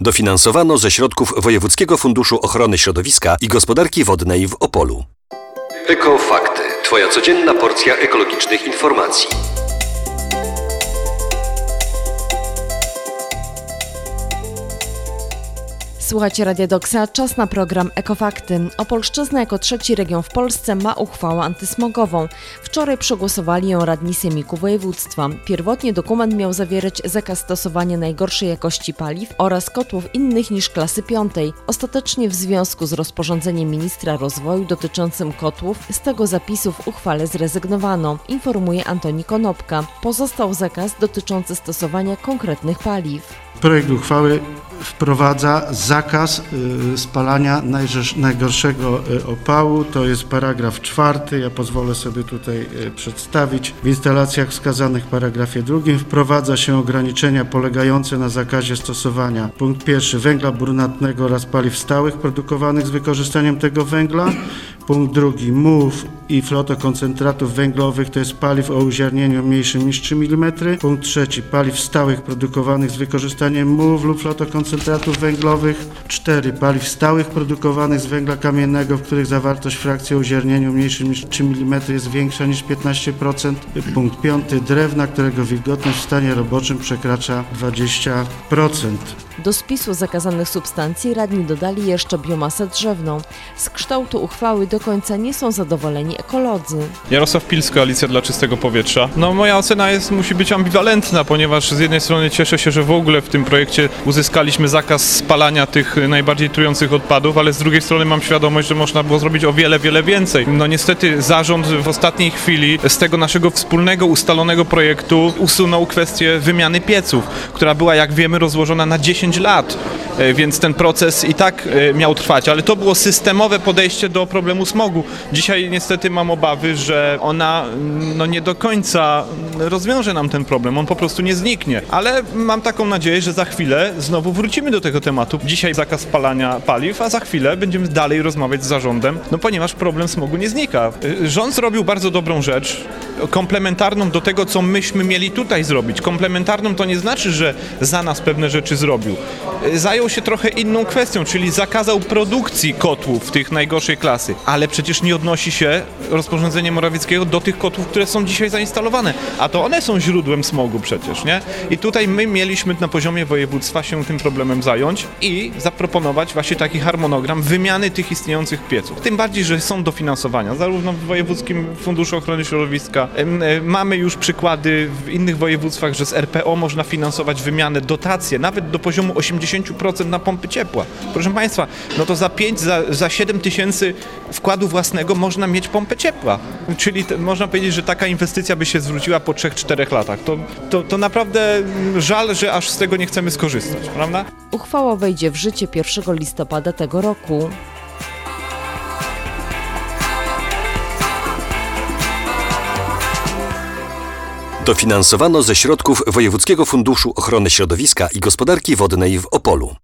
Dofinansowano ze środków Wojewódzkiego Funduszu Ochrony Środowiska i Gospodarki Wodnej w Opolu. Ekofakty. Twoja codzienna porcja ekologicznych informacji. Słuchajcie Radia Doksa, czas na program Ekofakty. Opolszczyzna jako trzeci region w Polsce ma uchwałę antysmogową. Wczoraj przegłosowali ją radni sejmiku województwa. Pierwotnie dokument miał zawierać zakaz stosowania najgorszej jakości paliw oraz kotłów innych niż klasy 5. Ostatecznie w związku z rozporządzeniem ministra rozwoju dotyczącym kotłów z tego zapisu w uchwale zrezygnowano, informuje Antoni Konopka. Pozostał zakaz dotyczący stosowania konkretnych paliw. Projekt uchwały wprowadza zakaz spalania najgorszego opału, to jest paragraf 4, ja pozwolę sobie tutaj przedstawić. W instalacjach wskazanych w paragrafie 2 wprowadza się ograniczenia polegające na zakazie stosowania punkt 1 węgla brunatnego oraz paliw stałych produkowanych z wykorzystaniem tego węgla. Punkt 2 mułów i flotokoncentratów węglowych, to jest paliw o uziarnieniu mniejszym niż 3 mm. Punkt 3 paliw stałych produkowanych z wykorzystaniem mułów lub flotokoncentratów węglowych. 4 paliw stałych produkowanych z węgla kamiennego, w których zawartość frakcji o uziarnieniu mniejszym niż 3 mm jest większa niż 15%. Punkt 5 drewna, którego wilgotność w stanie roboczym przekracza 20%. Do spisu zakazanych substancji radni dodali jeszcze biomasę drzewną. Z kształtu uchwały do końca nie są zadowoleni ekolodzy. Jarosław Pils, Koalicja dla Czystego Powietrza. Moja ocena musi być ambiwalentna, ponieważ z jednej strony cieszę się, że w ogóle w tym projekcie uzyskaliśmy zakaz spalania tych najbardziej trujących odpadów, ale z drugiej strony mam świadomość, że można było zrobić o wiele, wiele więcej. Niestety zarząd w ostatniej chwili z tego naszego wspólnego, ustalonego projektu usunął kwestię wymiany pieców, która była, jak wiemy, rozłożona na 10 lat, więc ten proces i tak miał trwać, ale to było systemowe podejście do problemu smogu. Dzisiaj niestety mam obawy, że ona nie do końca rozwiąże nam ten problem, on po prostu nie zniknie, ale mam taką nadzieję, że za chwilę znowu wrócimy do tego tematu. Dzisiaj zakaz spalania paliw, a za chwilę będziemy dalej rozmawiać z zarządem, ponieważ problem smogu nie znika. Rząd zrobił bardzo dobrą rzecz, komplementarną do tego, co myśmy mieli tutaj zrobić. Komplementarną to nie znaczy, że za nas pewne rzeczy zrobił. Zajął się trochę inną kwestią, czyli zakazał produkcji kotłów tych najgorszej klasy, ale przecież nie odnosi się rozporządzenie Morawieckiego do tych kotłów, które są dzisiaj zainstalowane, a to one są źródłem smogu przecież, nie? I tutaj my mieliśmy na poziomie województwa się tym problemem zająć i zaproponować właśnie taki harmonogram wymiany tych istniejących pieców. Tym bardziej, że są dofinansowania, zarówno w Wojewódzkim Funduszu Ochrony Środowiska. Mamy już przykłady w innych województwach, że z RPO można finansować wymianę, dotacje, nawet do poziomu 80% na pompy ciepła. Proszę Państwa, to za 7 tysięcy wkładu własnego można mieć pompę ciepła. Czyli można powiedzieć, że taka inwestycja by się zwróciła po 3-4 latach. To naprawdę żal, że aż z tego nie chcemy skorzystać, prawda? Uchwała wejdzie w życie 1 listopada tego roku. Dofinansowano ze środków Wojewódzkiego Funduszu Ochrony Środowiska i Gospodarki Wodnej w Opolu.